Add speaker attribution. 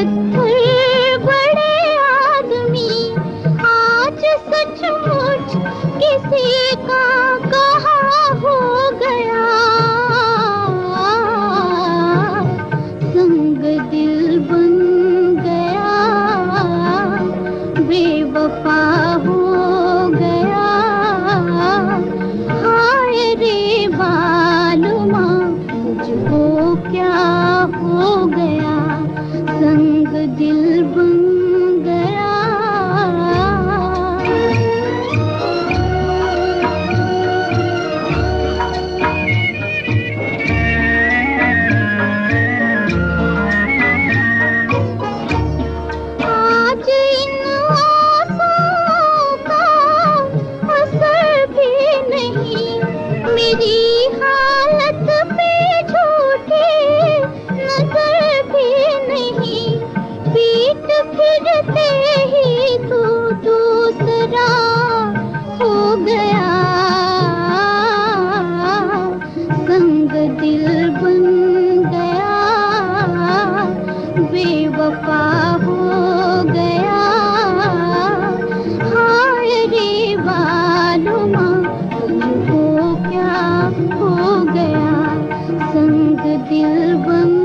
Speaker 1: पत्थर बड़े आदमी, आज सचमुच किसी का कहा हो गया। संग दिल बन गया, बेवफा हो गया। हाय रे मालूमा मुझको क्या हो गया, संग दिल बन गया। आज इन आंसुओं का असर भी नहीं, मेरी हालत पे झूठी नजर भी नहीं। पीठ फिरते ही तू दूसरा हो गया, संग दिल बन गया, बेवफा हो गया। हाय रे मालूमा मुझको क्या हो गया, संग दिल बन